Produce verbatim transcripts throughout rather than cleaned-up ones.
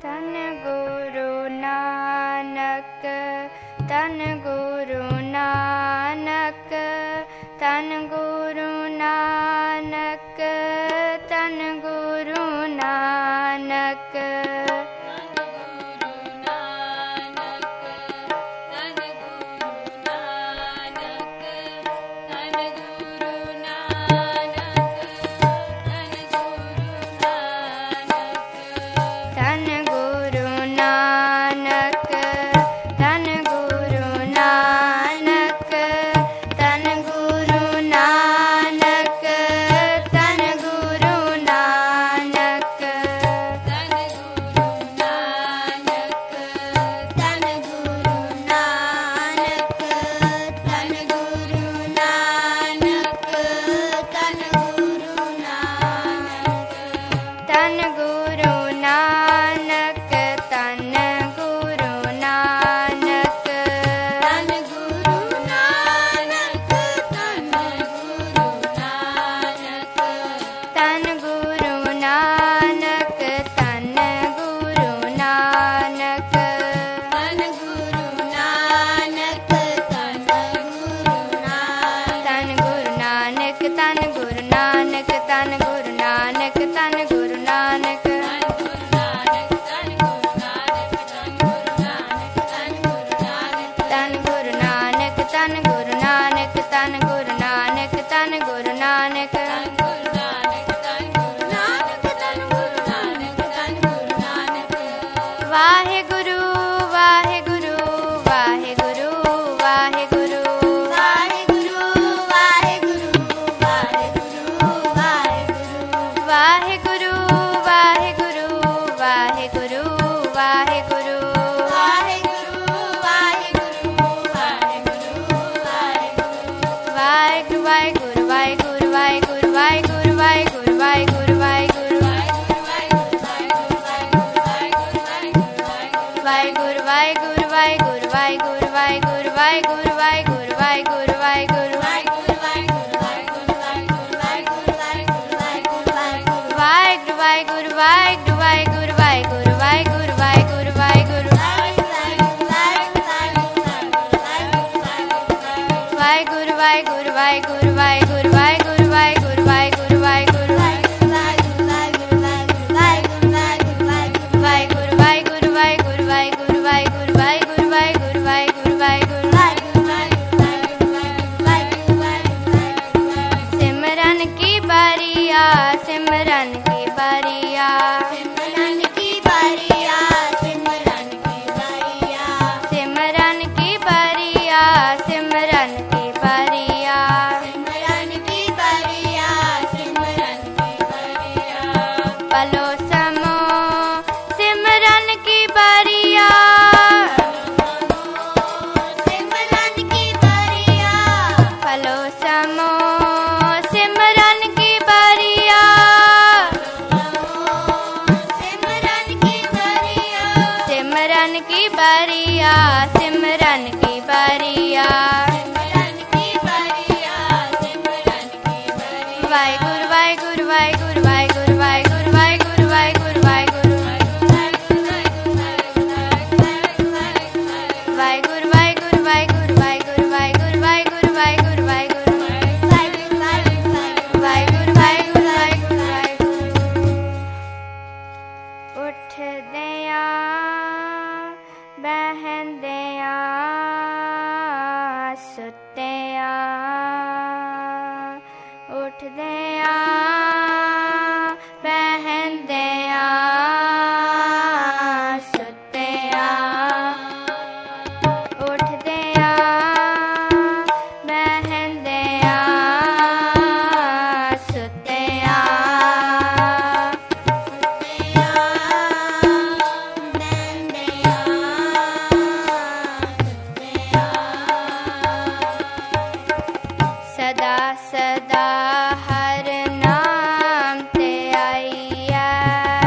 धन गुरु नानक धन गुरु नानक धन गुरु नानक धन गुरु नानक सदा सदा हर नाम ते आइया।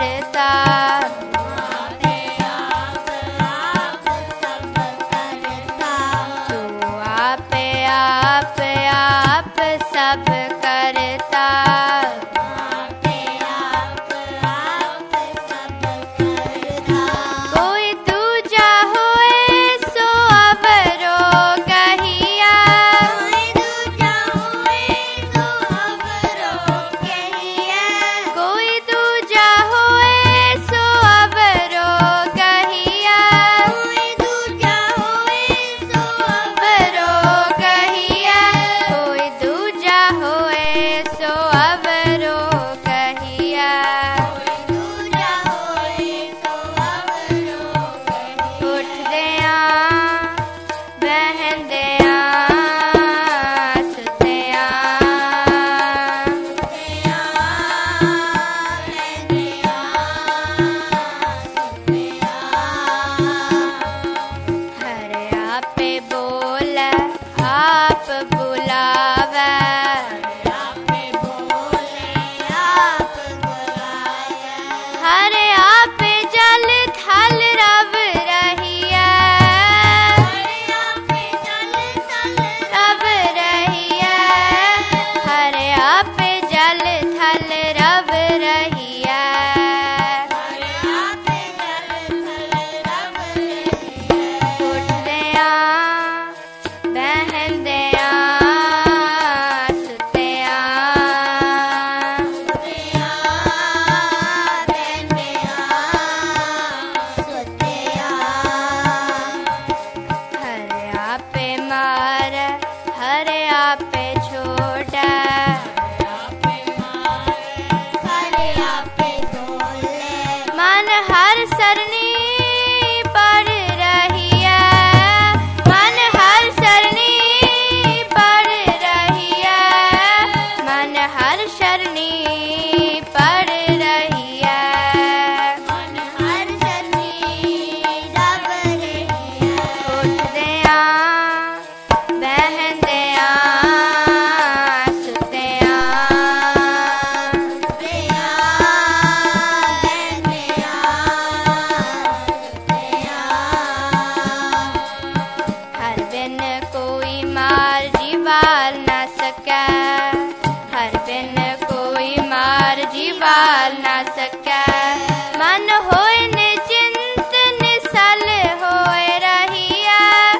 करता। तू आप आप आप सब करता। कोई दूजा होए सो अवरो कहिया। कोई दूजा होए सो अवरो कहिया। अवरो कहिया। कोई दूजा होए सो अवरो कहिया। उठदिया बहंदिया सुतिया। हर आपे बोल आप बुलावे। हर आपे जल थल रब रहिया। रब रहिया। हर आपे जल थल रब रहिया। उठदिया बहंदिया सुतिया। हर आपे मार हर आपे छोड़ा। मन हर सरनी पड़ रहिया। मन हर सरनी पड़ रहिया। मन हर शरणी पड़ रहिया। उठदिया बहंदिया सुतिया। हर बिन कोई मार जीवाल न सकै। हर बिन कोई मार जीवाल न सकै। मन होए निचिंत निसल होए रहिया।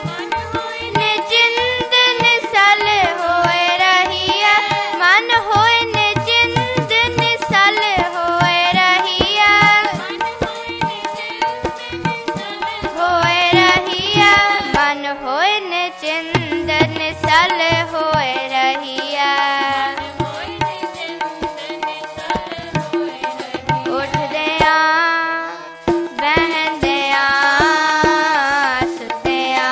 निचिंत निसल होए रहिया। मन होए निचिंत निसल होए रहिया। होए रहिया। मन होए निचिंत निसल होए रहिया। उठदिया बहंदिया सुतिया।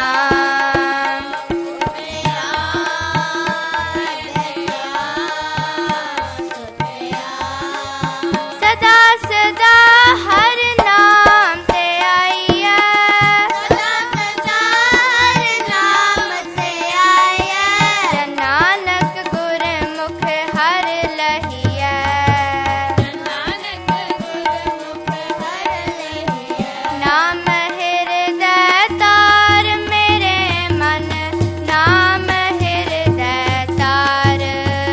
सदा सदा हर नाम ते आइया। जन नानक गुरमुख हर लहिया। नाम हृदय तार मेरे मन। नाम हृदय तार।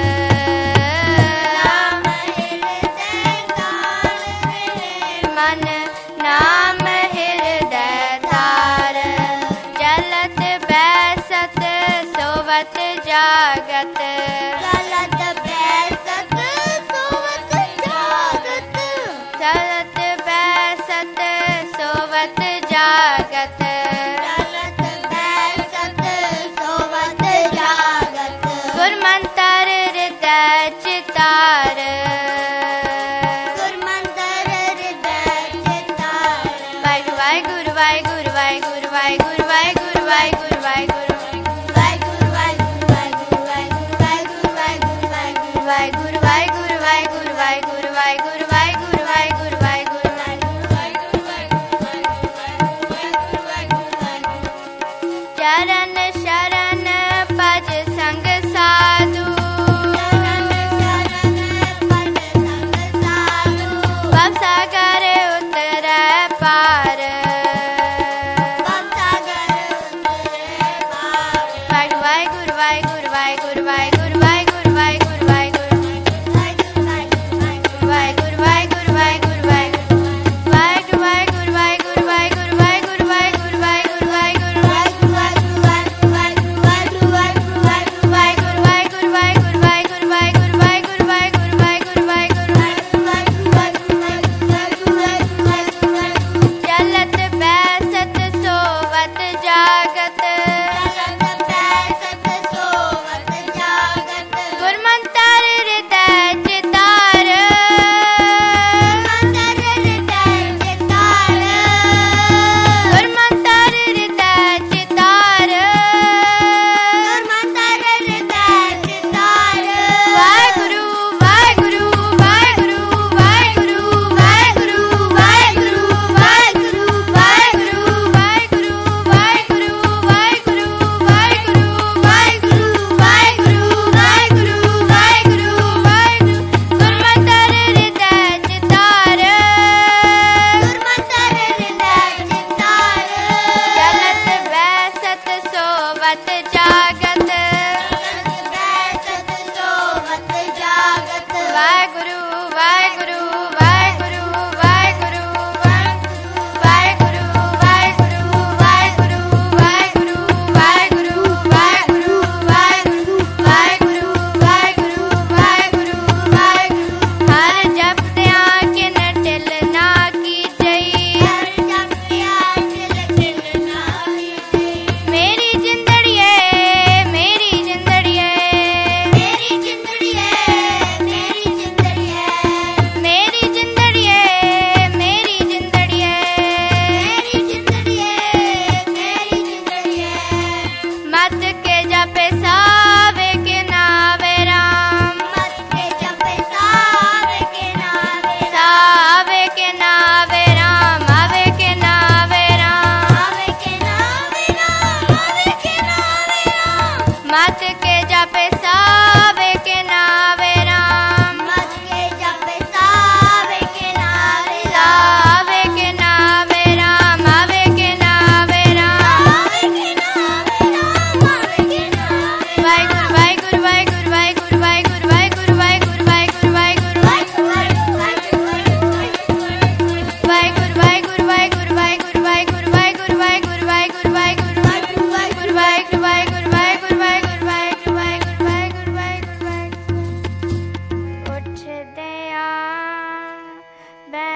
मन नाम हृदय तार। चलत बैसत सोवत जागत। चलत बैसत सोवत जागत। गुरमंतर हृदय चितार। वाहिगुरु वाहिगुरु वाहिगुरु वाहिगुरु वाहिगुरु वाहिगुरु वाहिगुरु वाहिगुरु वाहिगुरु वाहिगुरु वाहिगुरु वाहिगुरु वाहिगुरु वाहिगुरु वाहिगुरु। चरण शरण पज संग साधु। भवसागर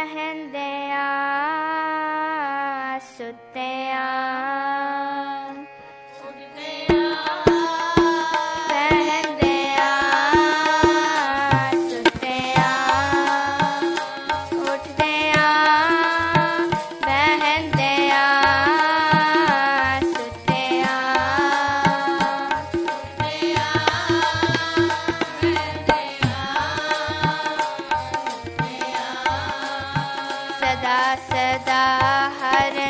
ਬਹਿੰਦਿਆਂ ਸੁੱਤਿਆਂ सदा सदा हर